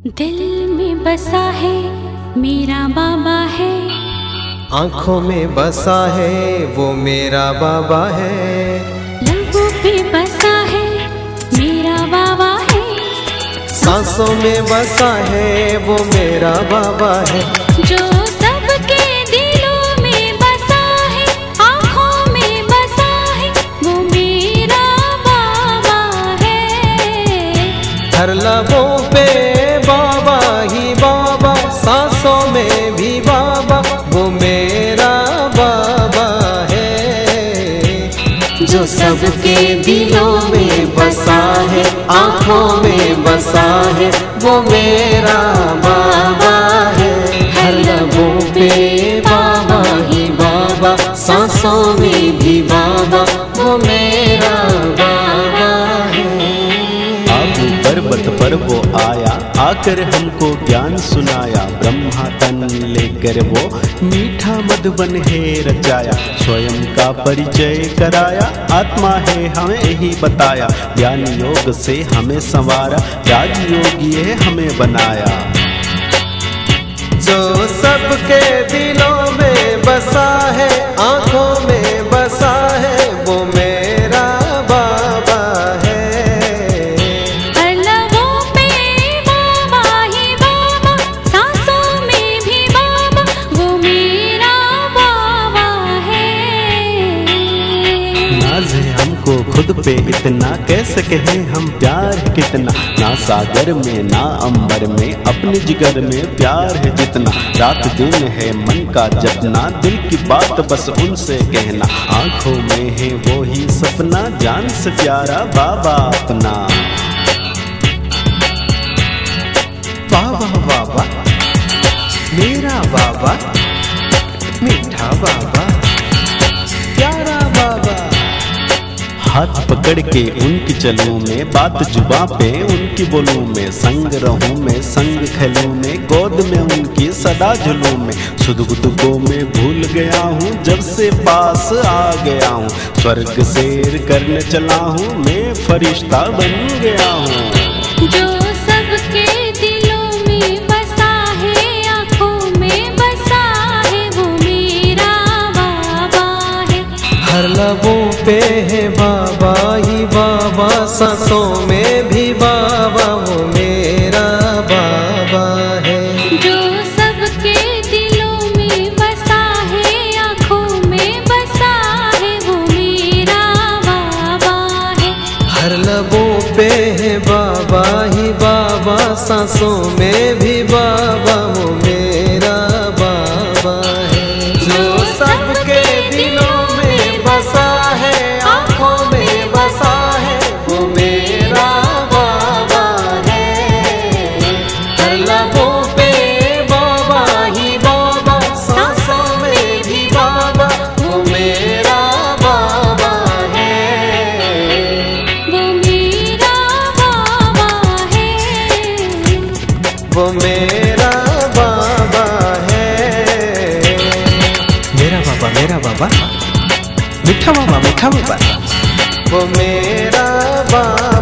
दिल में बसा है मेरा बाबा है, आंखों में बसा है वो मेरा बाबा है, लबों पे बसा है मेरा बाबा है, सांसों में बसा है वो मेरा बाबा है, जो सबके दिलों में बसा है, आंखों में बसा है वो मेरा बाबा है। हर लबों पे बाबा ही बाबा, सांसों में भी बाबा वो मेरा बाबा है, जो सबके दिलों में बसा है, आंखों में बसा है वो मेरा बाबा है। हर लबों पे बाबा ही बाबा, सांसों में भी बाबा वो मेरा बाबा है। आबू पर्वत पर वो आया, आकर हमको ज्ञान सुनाया, ब्रह्मा तन लेकर वो मीठा मधुबन है रचाया, स्वयं का परिचय कराया, आत्मा है हमें ही बताया, ज्ञान योग से हमें संवारा, राजयोग ये हमें बनाया। जो सबके दिलों में बसा है, आंखों में बसा है वो मेरा बाबा है। हर लबों पे बाबा ही बाबा, सांसों में भी बाबा वो मेरा बाबा है। नाज है हमको खुद पे इतना, कैसे कहें हम प्यार कितना, ना सागर में ना अंबर में, अपने जिगर में प्यार है जितना, रात दिन है मन का जपना, दिल की बात बस उनसे कहना, आंखों में है वो ही सपना, जान से प्यारा बाबा अपना। बाबा बाबा मेरा बाबा, मीठा बाबा प्यारा बाबा। हाथ पकड़ के उनकी चलूं में, बात जुबां पे उनकी बोलूं में, संग रहूं में संग खेलूं में, गोद में उनकी सदा झूलूं में, सुध दुखों में भूल गया हूँ जब से पास आ गया हूँ, स्वर्ग सैर करने चला हूँ मैं फरिश्ता बन गया हूँ। जो सबके दिलों में बसा है, आंखों में बसा है वो मेरा बाबा है। हर लबों पे है बाबा ही बाबा, सांसों में भी बाबा वो मेरा बाबा है। जो सबके दिलों में बसा है, आंखों में बसा है वो मेरा बाबा है। हर लबों पे है बाबा ही बाबा, सांसों में भी बाबा वो मेरा बाबा है। जो सबके दिलों में बसा है, आंखों में बसा है वो मेरा बाबा है। हर लबों पे बाबा ही बाबा, सांसों में भी बाबा वो मेरा बाबा है। वो मेरा बाबा है, वो मेरा बाबा है। मेरा बाबा मीठा बाबा, मीठा बाबा वो मेरा बाबा।